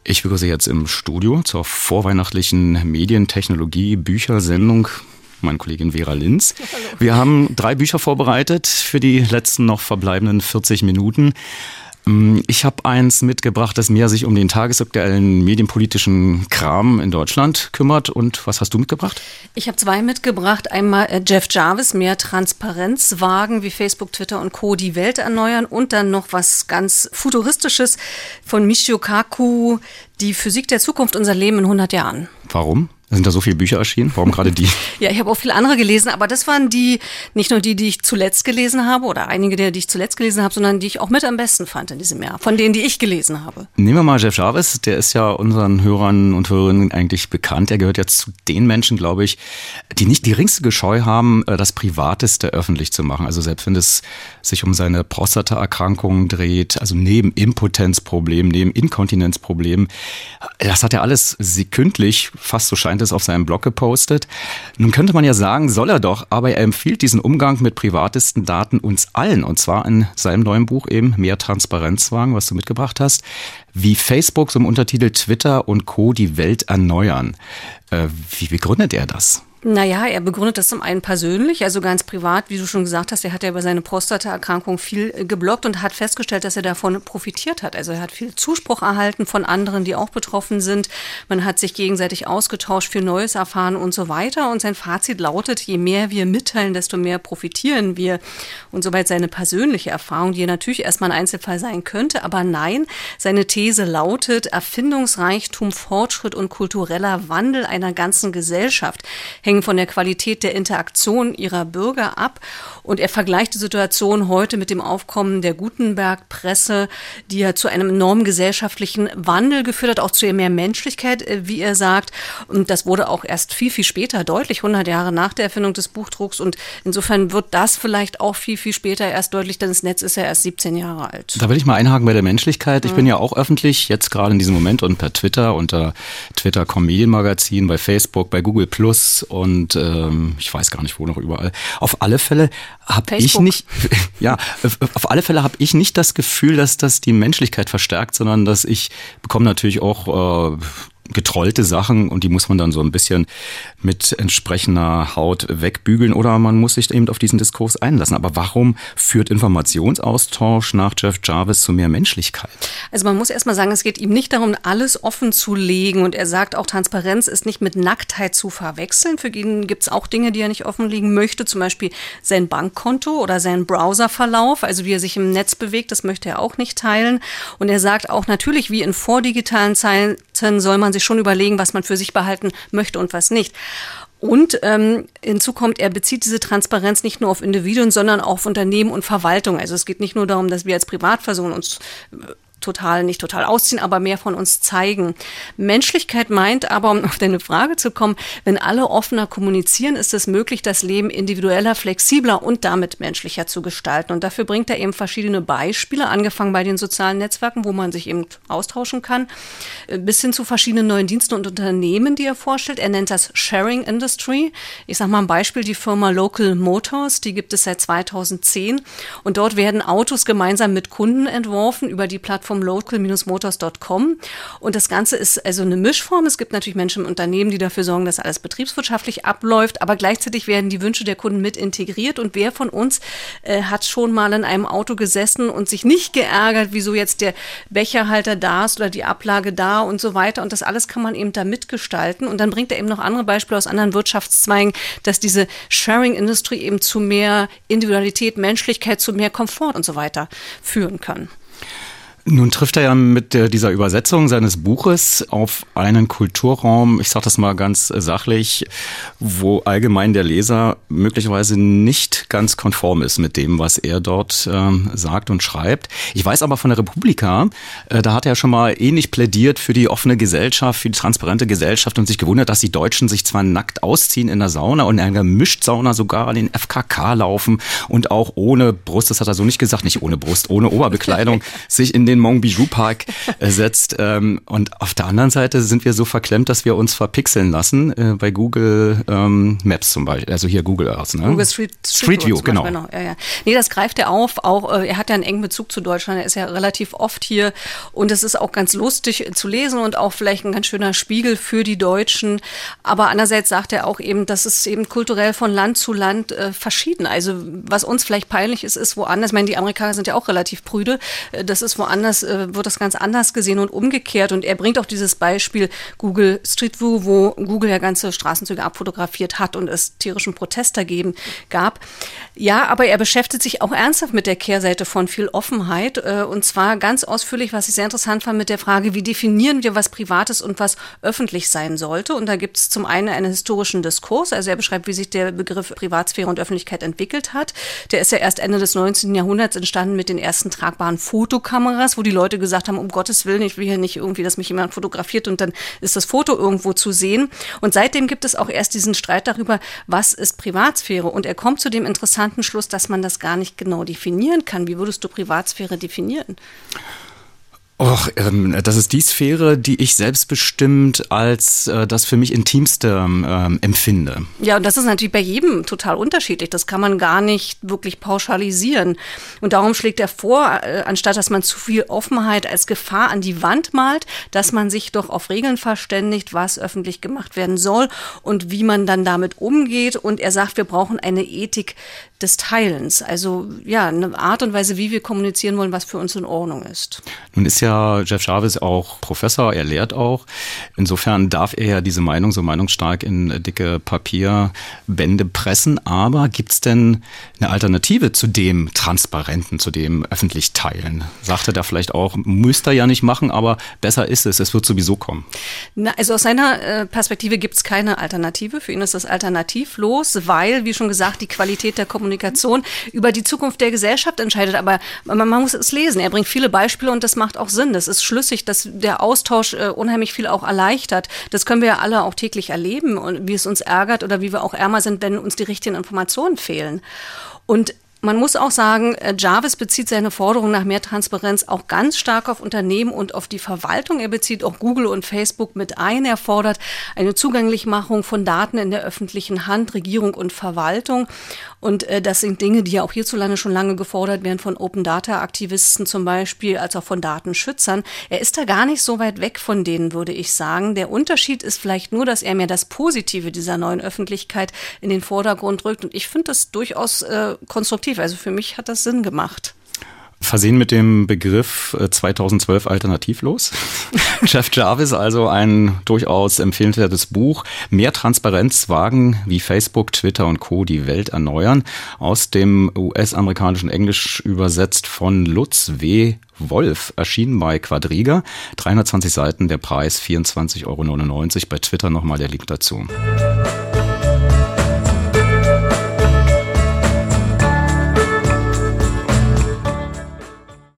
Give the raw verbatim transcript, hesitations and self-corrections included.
Ich begrüße jetzt im Studio zur vorweihnachtlichen Medientechnologie-Büchersendung meine Kollegin Vera Linz. Hallo. Wir haben drei Bücher vorbereitet für die letzten noch verbleibenden vierzig Minuten. Ich habe eins mitgebracht, das mehr sich um den tagesaktuellen medienpolitischen Kram in Deutschland kümmert. Und was hast du mitgebracht? Ich habe zwei mitgebracht. Einmal äh, Jeff Jarvis, mehr Transparenz wagen, wie Facebook, Twitter und Co. die Welt erneuern. Und dann noch was ganz Futuristisches von Michio Kaku, die Physik der Zukunft, unser Leben in hundert Jahren. Warum? Sind da so viele Bücher erschienen? Warum gerade die? Ja, ich habe auch viele andere gelesen, aber das waren die, nicht nur die, die ich zuletzt gelesen habe oder einige der, die ich zuletzt gelesen habe, sondern die ich auch mit am besten fand in diesem Jahr, von denen, die ich gelesen habe. Nehmen wir mal Jeff Jarvis, der ist ja unseren Hörern und Hörerinnen eigentlich bekannt. Er gehört jetzt zu den Menschen, glaube ich, die nicht die geringste Scheu haben, das Privateste öffentlich zu machen. Also selbst wenn es sich um seine Prostataerkrankungen dreht, also neben Impotenzproblemen, neben Inkontinenzproblemen, das hat er alles sekündlich, fast so scheint es, auf seinem Blog gepostet. Nun könnte man ja sagen, soll er doch, aber er empfiehlt diesen Umgang mit privatesten Daten uns allen, und zwar in seinem neuen Buch eben Mehr Transparenz wagen, was du mitgebracht hast, wie Facebook, so im Untertitel Twitter und Co. die Welt erneuern. Äh, wie begründet er das? Naja, er begründet das zum einen persönlich, also ganz privat, wie du schon gesagt hast. Er hat ja über seine Prostataerkrankung viel gebloggt und hat festgestellt, dass er davon profitiert hat. Also er hat viel Zuspruch erhalten von anderen, die auch betroffen sind. Man hat sich gegenseitig ausgetauscht, viel Neues erfahren und so weiter. Und sein Fazit lautet, je mehr wir mitteilen, desto mehr profitieren wir. Und soweit seine persönliche Erfahrung, die natürlich erstmal ein Einzelfall sein könnte. Aber nein, seine These lautet, Erfindungsreichtum, Fortschritt und kultureller Wandel einer ganzen Gesellschaft hängen von der Qualität der Interaktion ihrer Bürger ab. Und er vergleicht die Situation heute mit dem Aufkommen der Gutenberg-Presse, die ja zu einem enormen gesellschaftlichen Wandel geführt hat, auch zu mehr Menschlichkeit, wie er sagt. Und das wurde auch erst viel, viel später deutlich, hundert Jahre nach der Erfindung des Buchdrucks. Und insofern wird das vielleicht auch viel, viel später erst deutlich, denn das Netz ist ja erst siebzehn Jahre alt. Da will ich mal einhaken bei der Menschlichkeit. Ich mhm. bin ja auch öffentlich, jetzt gerade in diesem Moment und per Twitter, unter Twitter Punkt com Medienmagazin, bei Facebook, bei Google Plus und ähm, ich weiß gar nicht, wo noch überall. Auf alle Fälle habe ich nicht, ja, auf alle Fälle habe ich nicht das Gefühl, dass das die Menschlichkeit verstärkt, sondern dass ich bekomme natürlich auch äh, getrollte Sachen und die muss man dann so ein bisschen mit entsprechender Haut wegbügeln oder man muss sich eben auf diesen Diskurs einlassen. Aber warum führt Informationsaustausch nach Jeff Jarvis zu mehr Menschlichkeit? Also man muss erstmal sagen, es geht ihm nicht darum, alles offen zu legen und er sagt auch, Transparenz ist nicht mit Nacktheit zu verwechseln. Für ihn gibt es auch Dinge, die er nicht offenlegen möchte, zum Beispiel sein Bankkonto oder sein Browserverlauf, also wie er sich im Netz bewegt, das möchte er auch nicht teilen. Und er sagt auch, natürlich, wie in vordigitalen Zeiten soll man sich schon überlegen, was man für sich behalten möchte und was nicht. Und ähm, hinzu kommt, er bezieht diese Transparenz nicht nur auf Individuen, sondern auch auf Unternehmen und Verwaltung. Also es geht nicht nur darum, dass wir als Privatpersonen uns total, nicht total ausziehen, aber mehr von uns zeigen. Menschlichkeit meint aber, um auf deine Frage zu kommen, wenn alle offener kommunizieren, ist es möglich, das Leben individueller, flexibler und damit menschlicher zu gestalten. Und dafür bringt er eben verschiedene Beispiele, angefangen bei den sozialen Netzwerken, wo man sich eben austauschen kann, bis hin zu verschiedenen neuen Diensten und Unternehmen, die er vorstellt. Er nennt das Sharing Industry. Ich sage mal ein Beispiel, die Firma Local Motors, die gibt es seit zweitausendzehn und dort werden Autos gemeinsam mit Kunden entworfen über die Plattform local Bindestrich motors Punkt com und das Ganze ist also eine Mischform. Es gibt natürlich Menschen im Unternehmen, die dafür sorgen, dass alles betriebswirtschaftlich abläuft, aber gleichzeitig werden die Wünsche der Kunden mit integriert und wer von uns äh, hat schon mal in einem Auto gesessen und sich nicht geärgert, wieso jetzt der Becherhalter da ist oder die Ablage da und so weiter und das alles kann man eben da mitgestalten und dann bringt er eben noch andere Beispiele aus anderen Wirtschaftszweigen, dass diese Sharing Industry eben zu mehr Individualität, Menschlichkeit, zu mehr Komfort und so weiter führen kann. Nun trifft er ja mit dieser Übersetzung seines Buches auf einen Kulturraum, ich sage das mal ganz sachlich, wo allgemein der Leser möglicherweise nicht ganz konform ist mit dem, was er dort äh, sagt und schreibt. Ich weiß aber von der Republika, äh, da hat er schon mal ähnlich plädiert für die offene Gesellschaft, für die transparente Gesellschaft und sich gewundert, dass die Deutschen sich zwar nackt ausziehen in der Sauna und in einer Gemischtsauna sogar an den F K K laufen und auch ohne Brust, das hat er so nicht gesagt, nicht ohne Brust, ohne Oberbekleidung, sich in den Monbijou Park äh, setzt. Ähm, und auf der anderen Seite sind wir so verklemmt, dass wir uns verpixeln lassen äh, bei Google ähm, Maps zum Beispiel, also hier Google Earth. Ne? Google Street, Street, Street View, genau. genau. Ja, ja. Nee, das greift er auf. Auch äh, er hat ja einen engen Bezug zu Deutschland. Er ist ja relativ oft hier und es ist auch ganz lustig zu lesen und auch vielleicht ein ganz schöner Spiegel für die Deutschen. Aber andererseits sagt er auch eben, dass es eben kulturell von Land zu Land äh, verschieden. Also was uns vielleicht peinlich ist, ist woanders. Ich meine, die Amerikaner sind ja auch relativ prüde. Das ist woanders, äh, wird das ganz anders gesehen und umgekehrt. Und er bringt auch dieses Beispiel Google Street View, wo Google ja ganze Straßenzüge abfotografiert hat und es tierischen Protest dagegen gab. Ja, aber er beschäftigt sich auch ernsthaft mit der Kehrseite von viel Offenheit. Äh, und zwar ganz ausführlich, was ich sehr interessant fand, mit der Frage, wie definieren wir, was privat ist und was öffentlich sein sollte. Und da gibt es zum einen einen historischen Diskurs. Also er beschreibt, wie sich der Begriff Privatsphäre und Öffentlichkeit entwickelt hat. Der ist ja erst Ende des neunzehnten Jahrhunderts entstanden mit den ersten tragbaren Fotokameras, wo die Leute gesagt haben, um Gottes Willen, ich will hier nicht irgendwie, dass mich jemand fotografiert und dann ist das Foto irgendwo zu sehen. Und seitdem gibt es auch erst diesen Streit darüber, was ist Privatsphäre. Und er kommt zu dem interessanten Schluss, dass man das gar nicht genau definieren kann. Wie würdest du Privatsphäre definieren? Och, ähm, das ist die Sphäre, die ich selbstbestimmt als äh, das für mich intimste ähm, empfinde. Ja, und das ist natürlich bei jedem total unterschiedlich. Das kann man gar nicht wirklich pauschalisieren. Und darum schlägt er vor, äh, anstatt dass man zu viel Offenheit als Gefahr an die Wand malt, dass man sich doch auf Regeln verständigt, was öffentlich gemacht werden soll und wie man dann damit umgeht. Und er sagt, wir brauchen eine Ethik des Teilens. Also ja, eine Art und Weise, wie wir kommunizieren wollen, was für uns in Ordnung ist. Nun ist ja Jeff Jarvis auch Professor, er lehrt auch. Insofern darf er ja diese Meinung so meinungsstark in dicke Papierbände pressen. Aber gibt es denn eine Alternative zu dem Transparenten, zu dem öffentlich Teilen? Sagt er da vielleicht auch, müsste er ja nicht machen, aber besser ist es, es wird sowieso kommen. Na, also aus seiner äh, Perspektive gibt es keine Alternative. Für ihn ist das alternativlos, weil, wie schon gesagt, die Qualität der Kommunikation über die Zukunft der Gesellschaft entscheidet. Aber man, man muss es lesen. Er bringt viele Beispiele und das macht auch Sinn. Das ist schlüssig, dass der Austausch äh, unheimlich viel auch erleichtert. Das können wir ja alle auch täglich erleben und wie es uns ärgert oder wie wir auch ärmer sind, wenn uns die richtigen Informationen fehlen. Und man muss auch sagen, Jarvis bezieht seine Forderung nach mehr Transparenz auch ganz stark auf Unternehmen und auf die Verwaltung. Er bezieht auch Google und Facebook mit ein. Er fordert eine Zugänglichmachung von Daten in der öffentlichen Hand, Regierung und Verwaltung. Und äh, das sind Dinge, die ja auch hierzulande schon lange gefordert werden von Open-Data-Aktivisten zum Beispiel, als auch von Datenschützern. Er ist da gar nicht so weit weg von denen, würde ich sagen. Der Unterschied ist vielleicht nur, dass er mehr das Positive dieser neuen Öffentlichkeit in den Vordergrund rückt. Und ich finde das durchaus äh, konstruktiv. Also für mich hat das Sinn gemacht. Versehen mit dem Begriff zweitausendzwölf alternativlos. Jeff Jarvis, also ein durchaus empfehlenswertes Buch. Mehr Transparenz wagen, wie Facebook, Twitter und Co. die Welt erneuern. Aus dem U S-amerikanischen Englisch übersetzt von Lutz W. Wolf, erschienen bei Quadriga. dreihundertzwanzig Seiten, der Preis vierundzwanzig Euro neunundneunzig. Bei Twitter nochmal der Link dazu.